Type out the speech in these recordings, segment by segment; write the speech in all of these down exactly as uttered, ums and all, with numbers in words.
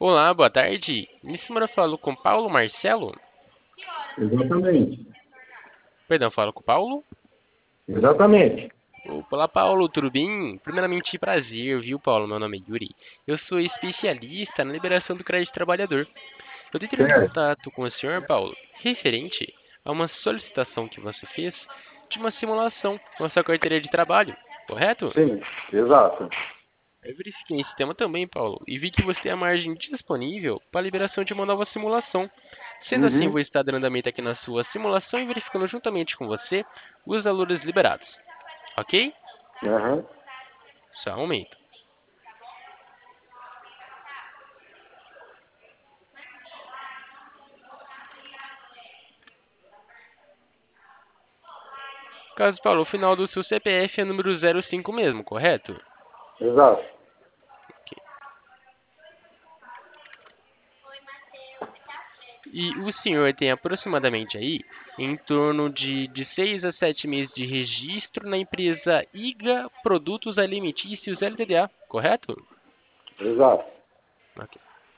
Olá, boa tarde. Nesse número eu falo com Paulo Marcelo. Exatamente. Perdão, falo com Paulo? Exatamente. Olá, Paulo, tudo bem? Primeiramente, prazer, viu, Paulo? Meu nome é Yuri. Eu sou especialista na liberação do crédito trabalhador. Eu tô entrando em Certo. contato com o senhor, Paulo, referente a uma solicitação que você fez de uma simulação com a sua carteira de trabalho, correto? Sim, exato. Eu verifiquei esse tema também, Paulo, e vi que você tem a margem disponível para a liberação de uma nova simulação. Sendo assim, Uhum. vou estar dando andamento aqui na sua simulação e verificando juntamente com você os valores liberados. Ok? Aham. Só um momento. Caso, Paulo, o final do seu C P F é número zero cinco mesmo, correto? Exato. Ok. E o senhor tem aproximadamente aí em torno de, de seis a sete meses de registro na empresa I G A Produtos Alimentícios L T D A, correto? Exato. Ok.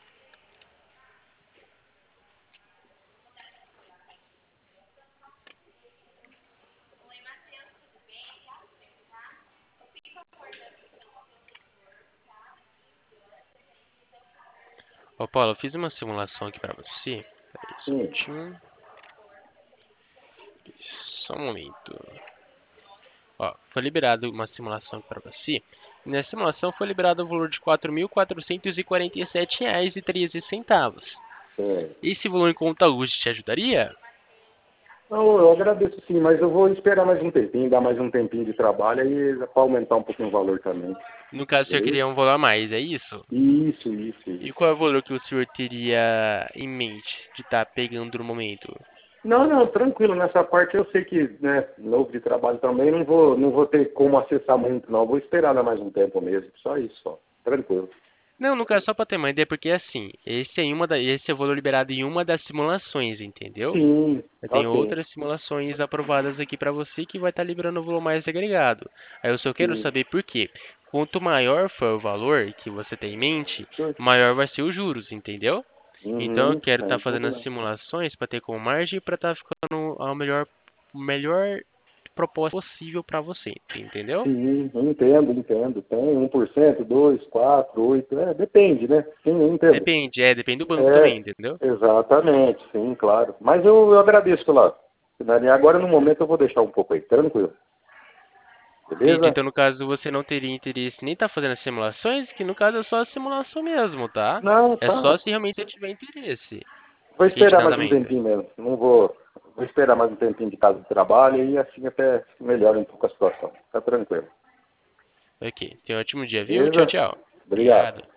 Ó, Paulo, eu fiz uma simulação aqui para você. Peraí, só um Sim. minutinho. Só um momento. Ó, foi liberado uma simulação para você. E na simulação foi liberado o valor de quatro mil quatrocentos e quarenta e sete reais e treze centavos. Certo. Esse valor em conta hoje te ajudaria? Não, eu agradeço sim, mas eu vou esperar mais um tempinho, dar mais um tempinho de trabalho aí para aumentar um pouquinho o valor também. No caso, o senhor Beleza? queria um valor a mais, é isso? Isso, isso, E isso. qual é o valor que o senhor teria em mente de estar pegando no momento? Não, não, tranquilo, nessa parte eu sei que, né, novo de trabalho também, não vou, não vou ter como acessar muito, não. Vou esperar dar mais um tempo mesmo, só isso, só. Tranquilo. Não, no caso, só para ter uma ideia, porque assim, esse é, em uma da, esse é o valor liberado em uma das simulações, entendeu? Sim, Eu tenho ok. outras simulações aprovadas aqui para você que vai estar liberando o valor mais agregado. Aí eu só quero Sim. saber por quê. Quanto maior for o valor que você tem em mente, Sim. maior vai ser os juros, entendeu? Então eu Uhum, quero estar sem fazendo as problema. simulações para ter como margem para estar ficando a melhor, melhor proposta possível para você, entendeu? Sim, entendo, entendo. Tem um por cento, dois, quatro, oito, é, depende, né? Sim, eu entendo. Depende, é, depende do banco também, É, entendeu? exatamente, sim, claro. Mas eu, eu agradeço pela. Agora no momento eu vou deixar um pouco aí, tranquilo. Entendi. Beleza? Então, no caso, você não teria interesse nem estar fazendo as simulações, que no caso é só a simulação mesmo, tá? Não, É só tá. se realmente você tiver interesse. Vou Que a gente esperar dá mais um andamento. tempinho mesmo. Não vou. Vou esperar mais um tempinho de casa de trabalho e assim até melhora um pouco a situação. Tá tranquilo. Ok. Tenha um ótimo dia, viu? Tchau, Beleza? tchau. Obrigado. Obrigado.